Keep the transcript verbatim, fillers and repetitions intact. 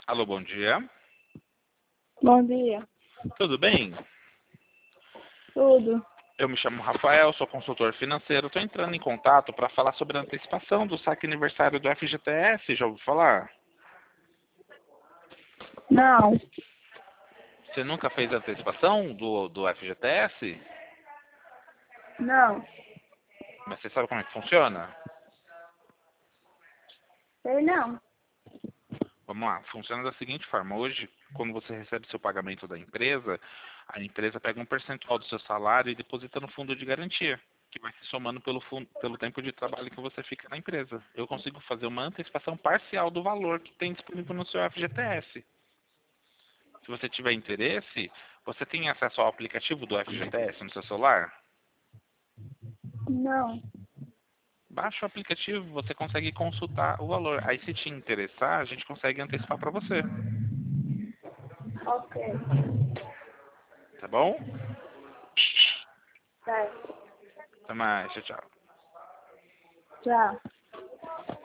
Alô, bom dia. Bom dia. Tudo bem? Tudo. Eu me chamo Rafael, sou consultor financeiro. Estou entrando em contato para falar sobre a antecipação do saque aniversário do F G T S. Já ouviu falar? Não. Você nunca fez a antecipação do, do F G T S? Não. Mas você sabe como é que funciona? Sei não. Vamos lá, funciona da seguinte forma. Hoje, quando você recebe seu pagamento da empresa, a empresa pega um percentual do seu salário e deposita no fundo de garantia, que vai se somando pelo, fundo, pelo tempo de trabalho que você fica na empresa. Eu consigo fazer uma antecipação parcial do valor que tem disponível no seu F G T S. Se você tiver interesse, você tem acesso ao aplicativo do F G T S no seu celular? Não. Baixa o aplicativo, você consegue consultar o valor. Aí, se te interessar, a gente consegue antecipar para você. Ok. Tá bom? Certo. Até mais. Tchau, tchau. Tchau.